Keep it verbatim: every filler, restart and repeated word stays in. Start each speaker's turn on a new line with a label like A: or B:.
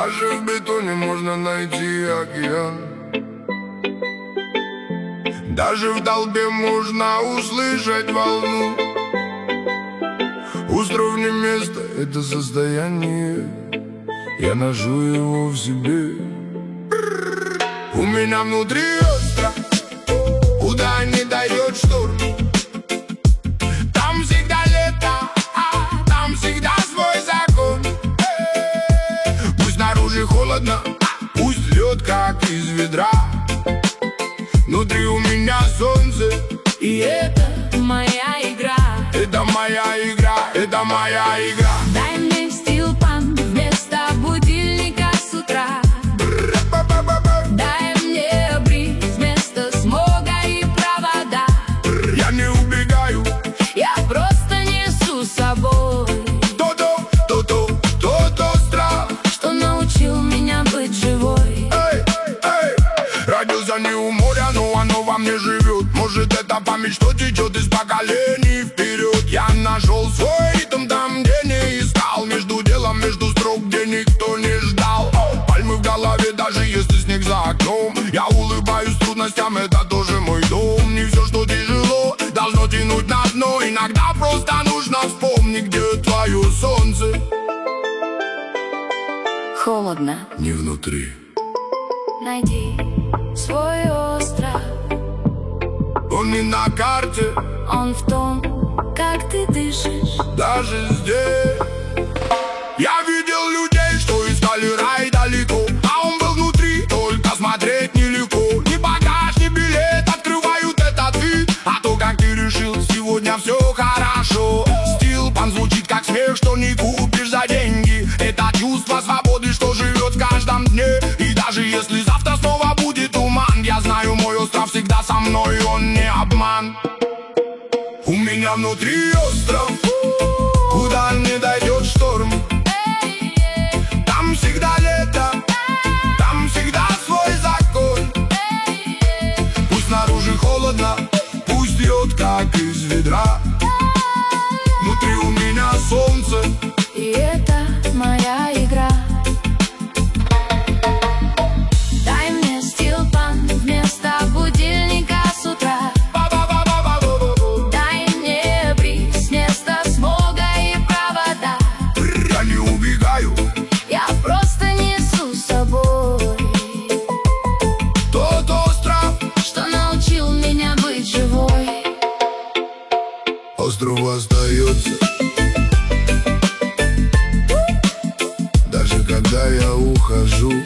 A: Даже в бетоне можно найти океан. Даже в толпе можно услышать волну. Остров не место, это состояние. Я ношу его в себе. У меня внутри остров, куда не дает шторм. Там всегда лето, а там всегда свой закон. Пусть снаружи холодно, пусть лед как из ведра. Внутри у меня солнце, и это
B: моя игра.
A: Это моя игра, это моя игра.
B: Дай мне стилпан вместо будильника с утра. Дай мне бриз вместо смога и провода.
A: Я не убегаю,
B: я просто несу с собой
A: то-то, то-то, то-то страх,
B: что научил меня быть живой.
A: Эй, эй. Родился не у моря, но оно во мне живет. Может, это память, что течет из поколений вперед. Я нашел свой ритм там, где не искал. Между делом, между строк, где никто не ждал. Пальмы в голове, даже если снег за окном. Я улыбаюсь трудностям, это тоже мой дом. Не все, что тяжело, должно тянуть на дно. Иногда просто нужно вспомнить, где твое солнце.
B: Холодно,
A: Не внутри.
B: найди свой остров.
A: Он не на карте,
B: Он в том, как ты дышишь.
A: даже здесь. Я видел людей, что искали рай далеко, а он был внутри, только смотреть нелегко. Ни багаж, ни билет открывают этот вид. А то, как ты решил, сегодня все хорошо. Стилпан звучит как смех, что не купишь за деньги. Это чувство свободы, что живет в каждом дне. И даже если завтра снова будет туман, я знаю, мой остров всегда со мной, он не обман. У меня внутри остров, куда не дойдет шторм. Там всегда лето, там всегда свой закон. Пусть снаружи холодно, пусть льет как из ведра. Внутри у меня солнце,
B: И это моя игра. Дай мне стилпан вместо будильника с утра. Дай мне бриз вместо смога и провода.
A: я не убегаю,
B: Я просто несу с собой
A: тот остров.
B: что научил меня быть живой.
A: Остров остается, даже когда я ухожу.